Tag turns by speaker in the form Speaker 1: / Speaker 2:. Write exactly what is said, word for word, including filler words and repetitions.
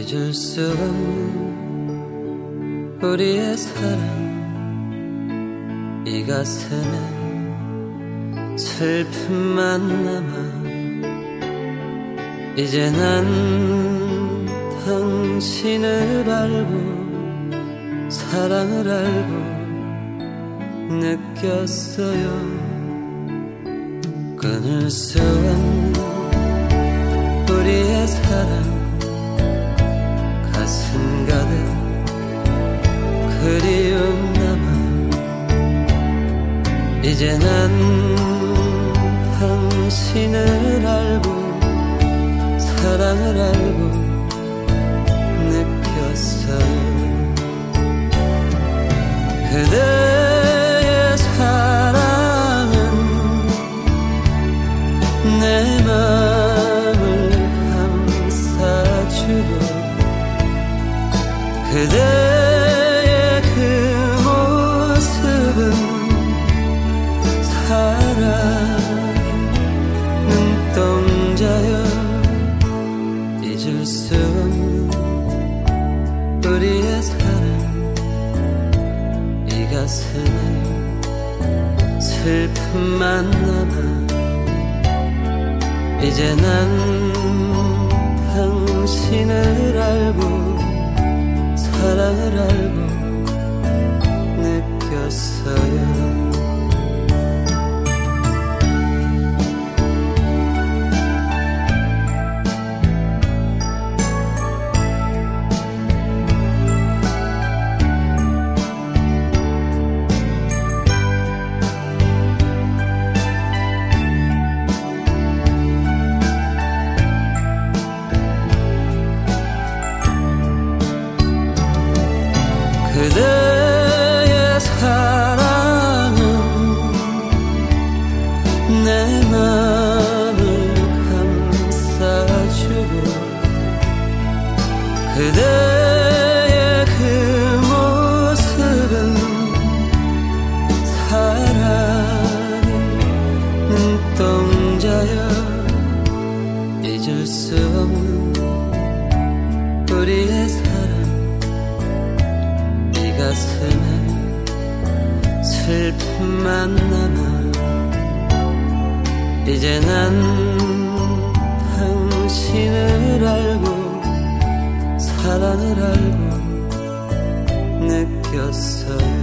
Speaker 1: 잊을 수 없는 우리의 사랑 이 가슴에 슬픔만 남아 이제 난 당신을 알고 사랑을 알고 느꼈어요. 끊을 수 없는 우리의 사랑 가슴 가득 그리움 남아 이제 난 당신을 알고 사랑을 알고 느꼈어요. 그대의 사랑은 내 맘을 감싸주고 그대의 그 모습은 사랑의 눈동자여 잊을 수 없는 우리의 사랑 이 가슴에 슬픔만 남아 이제 난 당신을 알고 사랑을 알고 느꼈어요. 그대의 사랑은 내 맘을 감싸주고 그대의 그 모습은 사랑의 눈동자여 잊을 수 없는 우리의 사랑 가슴에 슬픔만 남아 이제 난 당신을 알고 사랑을 알고 느꼈어요.